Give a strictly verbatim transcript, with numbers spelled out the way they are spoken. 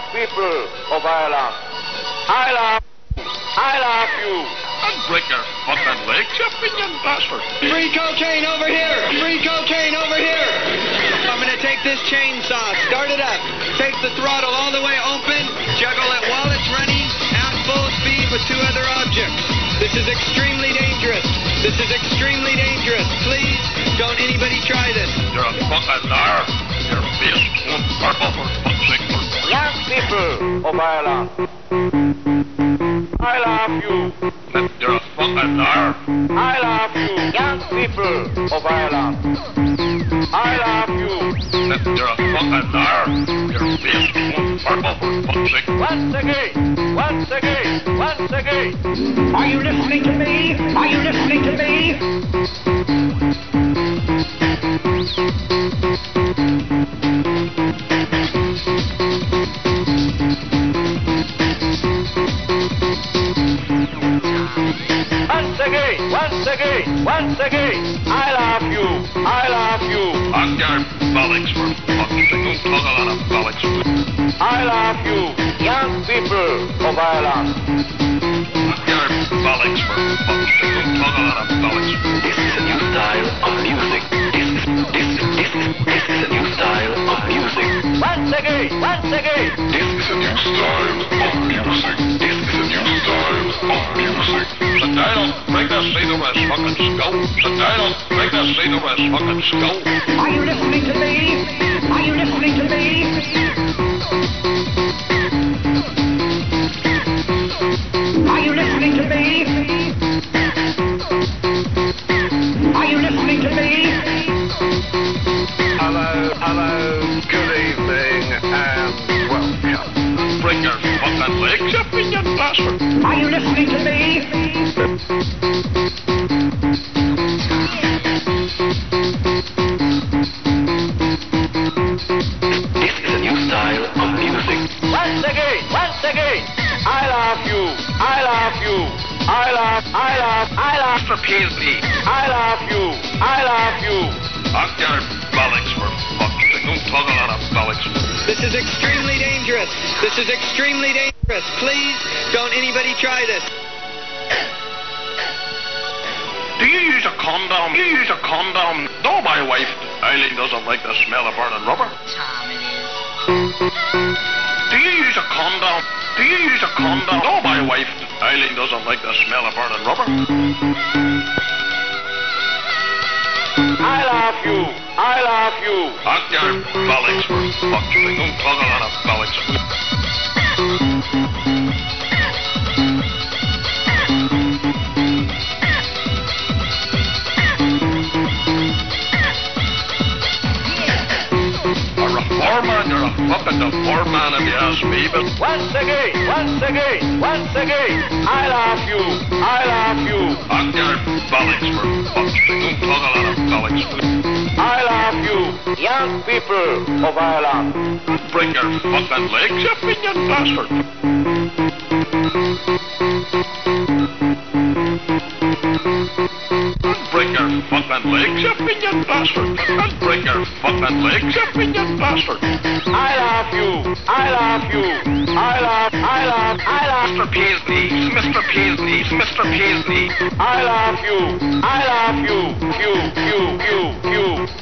people of Ireland, I love you. I love you. And break your fucking legs, you minion bastard. Free cocaine over here! Free cocaine over here! I'm gonna take this chainsaw, start it up, take the throttle all the way open, juggle it while it's running at full speed with two other objects. This is extremely dangerous. This is extremely dangerous. Please, don't anybody try this. You're a fucking liar. Your face won't purple for fuck's sake. Young people of Ireland, I love you. You're a fucking liar. I love you. Young people of Ireland, I love you. You're a fucking liar. Your face won't purple for fuck's sake. Once again, once again, once again. Are you listening to me? Are you listening to me? Once again, once again, once again. I love you. I love you. On your bollocks for fuck's sake. Don't talk a lot of bollocks. I love you. Young people of Ireland. On your bollocks for fuck's sake. Don't talk a lot of bollocks. This is a new style of music. This is, this is, this is, this is a new style of music. Once again, once again. This is a new style of music. This is a new style of music. Sit down, break that seat over his fucking skull. Sit down, break that seat over his fucking skull. Are you listening to me? Are you listening to me? Are you listening to me? Are you listening to me? Hello, hello, good evening, and welcome. Break your fucking legs, you minion bastard. Are you listening to me? This is a new style of music. Once again, once again. I love you. I love you. I love, I love, I love. Mister Paisley, I love you. I love you. on your bollocks for fuck's sake. Don't talk a lot of bollocks. This is extremely dangerous. This is extremely dangerous. Please, don't anybody try this. Do you use a condom? Do you use a condom? No, my wife, Eileen, doesn't like the smell of burning rubber. Tom, it is. Do you use a condom? Do you use a condom? No, my wife, Eileen, doesn't like the smell of burning rubber. I love you. I love you. On your bollocks for fuck's sake. Don't talk a lot of bollocks. Reformer, you're a fucking reformer if you ask me, but Once again, once again, once again. I love you. I love you. on your bollocks for fuck's sake. Don't talk a lot of bollocks. I love you. Young people of Ireland. Break your fucking legs, you minion bastard. Break your fucking legs, you minion bastard. Break your fucking legs, you minion bastard. I love you. I love you. I love, I love, I love. Mister Paisley, Mister Paisley, Mister Paisley. I love you. I love you. You, you, you, you.